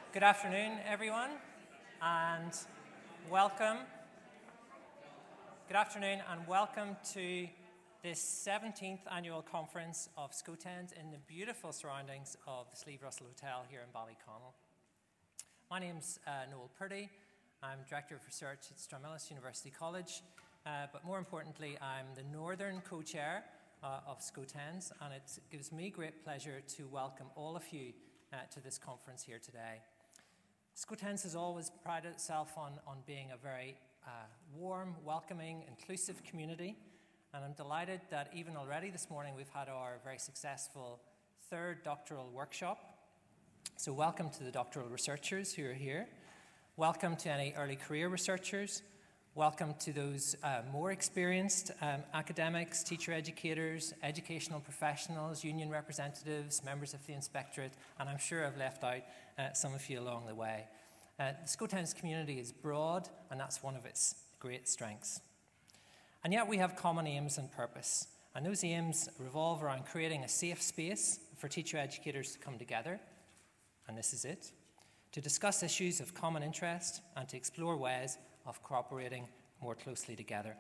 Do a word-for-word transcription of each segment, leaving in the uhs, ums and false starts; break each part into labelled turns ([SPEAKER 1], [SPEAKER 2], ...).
[SPEAKER 1] Good afternoon, everyone, and welcome. Good afternoon, and welcome to this seventeenth annual conference of SCOTENS in the beautiful surroundings of the Slieve Russell Hotel here in Ballyconnell. My name's uh, Noel Purdy. I'm Director of Research at Stranmillis University College, uh, but more importantly, I'm the Northern Co-Chair uh, of SCOTENS, and it gives me great pleasure to welcome all of you uh, to this conference here today. SCOTENS has always prided itself on, on being a very uh, warm, welcoming, inclusive community, and I'm delighted that even already this morning we've had our very successful third doctoral workshop. So welcome to the doctoral researchers who are here. Welcome to any early career researchers. Welcome to those uh, more experienced um, academics, teacher educators, educational professionals, union representatives, members of the inspectorate, and I'm sure I've left out uh, some of you along the way. Uh, the SCOTENS community is broad, and that's one of its great strengths. And yet we have common aims and purpose, and those aims revolve around creating a safe space for teacher educators to come together, and this is it, to discuss issues of common interest and to explore ways of cooperating more closely together.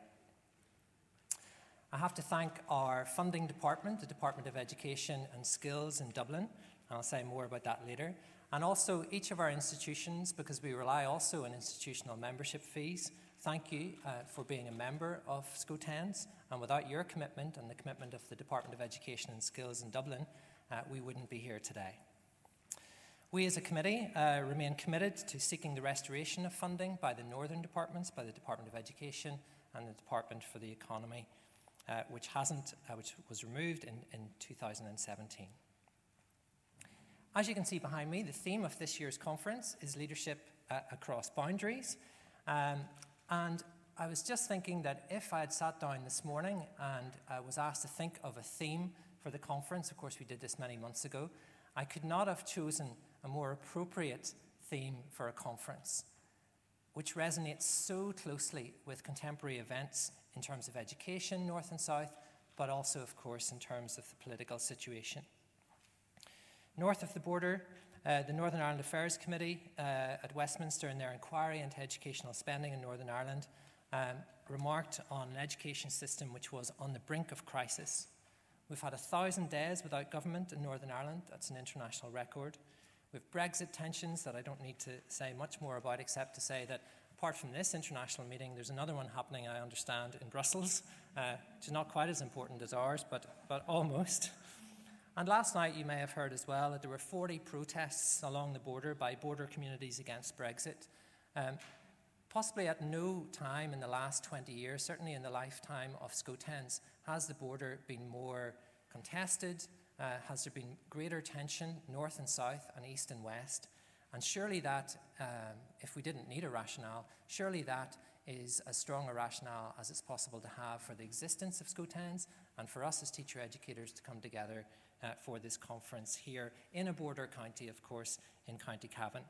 [SPEAKER 1] I have to thank our funding department, the Department of Education and Skills in Dublin, and I'll say more about that later, and also each of our institutions, because we rely also on institutional membership fees. Thank you uh, for being a member of SCOTENS, and without your commitment and the commitment of the Department of Education and Skills in Dublin, uh, we wouldn't be here today. We as a committee uh, remain committed to seeking the restoration of funding by the northern departments, by the Department of Education and the Department for the Economy, uh, which hasn't, uh, which was removed in, in two thousand seventeen. As you can see behind me, the theme of this year's conference is leadership uh, across boundaries. Um, and I was just thinking that if I had sat down this morning and uh, was asked to think of a theme for the conference, of course we did this many months ago, I could not have chosen a more appropriate theme for a conference, which resonates so closely with contemporary events in terms of education, north and south, but also, of course, in terms of the political situation. North of the border, uh, the Northern Ireland Affairs Committee uh, at Westminster, in their inquiry into educational spending in Northern Ireland, um, remarked on an education system which was on the brink of crisis. We've had a thousand days without government in Northern Ireland. That's an international record. With Brexit tensions that I don't need to say much more about, except to say that apart from this international meeting, there's another one happening, I understand, in Brussels, uh, which is not quite as important as ours, but, but almost. And last night you may have heard as well that there were forty protests along the border by border communities against Brexit. Um, possibly at no time in the last twenty years, certainly in the lifetime of SCOTENS, has the border been more contested. Uh, has there been greater tension north and south and east and west? And surely that, um, if we didn't need a rationale, surely that is as strong a rationale as it's possible to have for the existence of SCOTENS and for us as teacher educators to come together uh, for this conference here in a border county, of course, in County Cavan.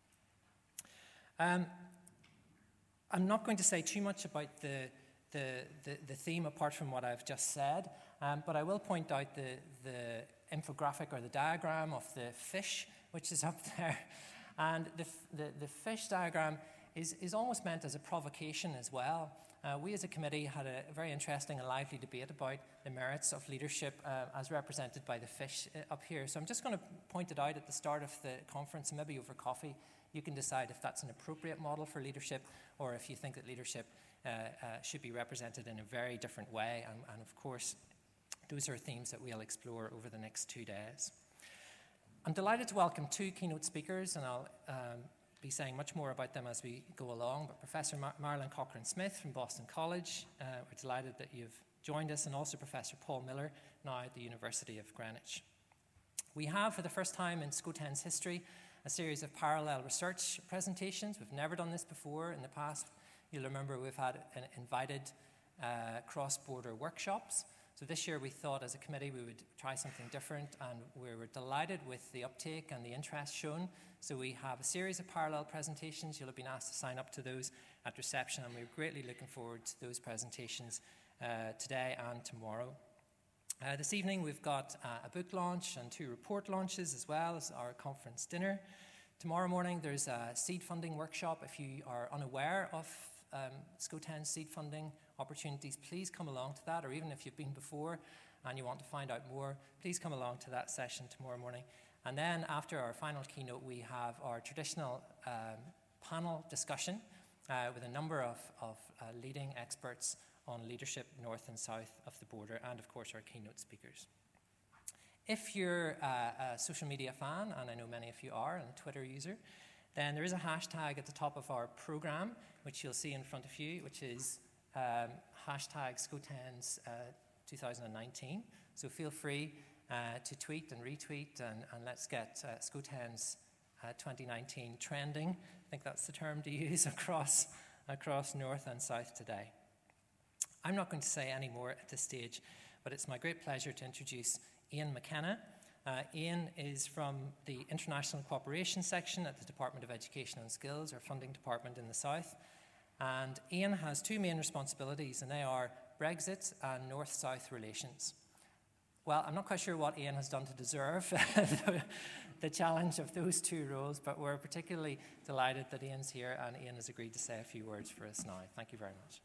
[SPEAKER 1] Um, I'm not going to say too much about the The, the, the theme apart from what I've just said, um, but I will point out the, the infographic or the diagram of the fish which is up there. And the, the, the fish diagram is, is almost meant as a provocation as well. Uh, we as a committee had a very interesting and lively debate about the merits of leadership uh, as represented by the fish uh, up here. So I'm just going to point it out at the start of the conference, and maybe over coffee you can decide if that's an appropriate model for leadership or if you think that leadership Uh, uh, should be represented in a very different way, and, and of course those are themes that we'll explore over the next two days. I'm delighted to welcome two keynote speakers, and I'll um, be saying much more about them as we go along, but Professor Mar- Marilyn Cochrane-Smith from Boston College, uh, we're delighted that you've joined us, and also Professor Paul Miller, now at the University of Greenwich. We have, for the first time in SCOTENS history, a series of parallel research presentations. We've never done this before in the past. You'll remember we've had an invited uh, cross-border workshops. So this year we thought as a committee we would try something different, and we were delighted with the uptake and the interest shown. So we have a series of parallel presentations. You'll have been asked to sign up to those at reception, and we're greatly looking forward to those presentations uh, today and tomorrow. Uh, this evening we've got uh, a book launch and two report launches, as well as our conference dinner. Tomorrow morning there's a seed funding workshop. If you are unaware of um, SCOTEN's seed funding opportunities, please come along to that, or even if you've been before and you want to find out more, please come along to that session tomorrow morning. And then after our final keynote, we have our traditional um, panel discussion uh, with a number of, of uh, leading experts on leadership north and south of the border, and of course our keynote speakers. If you're uh, a social media fan, and I know many of you are, and a Twitter user, then there is a hashtag at the top of our program, which you'll see in front of you, which is um, hashtag SCOTENS uh, two thousand nineteen. So feel free uh, to tweet and retweet, and, and let's get uh, SCOTENS uh, twenty nineteen trending. I think that's the term to use across, across North and South today. I'm not going to say any more at this stage, but it's my great pleasure to introduce Ian McKenna. Uh, Ian is from the International Cooperation section at the Department of Education and Skills, our funding department in the South. And Ian has two main responsibilities, and they are Brexit and North-South relations. Well, I'm not quite sure what Ian has done to deserve the, the challenge of those two roles, but we're particularly delighted that Ian's here, and Ian has agreed to say a few words for us now. Thank you very much.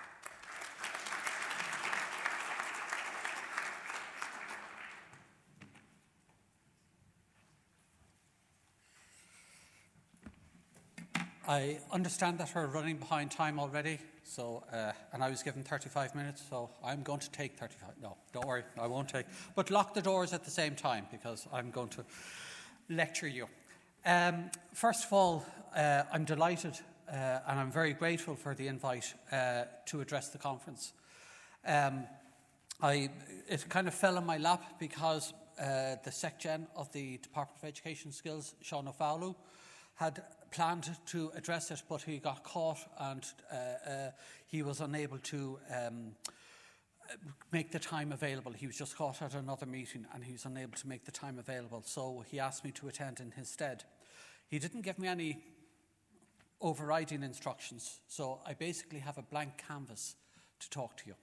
[SPEAKER 2] I understand that we're running behind time already, so uh, and I was given thirty-five minutes, so I'm going to take thirty-five. No, don't worry, I won't take. But lock the doors at the same time, because I'm going to lecture you. Um, first of all, uh, I'm delighted uh, and I'm very grateful for the invite uh, to address the conference. Um, I, it kind of fell in my lap because uh, the SecGen of the Department of Education Skills, Sean O'Fowlu, had planned to address it, but he got caught and uh, uh, he was unable to um, make the time available. He was just caught at another meeting and he was unable to make the time available. So he asked me to attend in his stead. He didn't give me any overriding instructions, so I basically have a blank canvas to talk to you.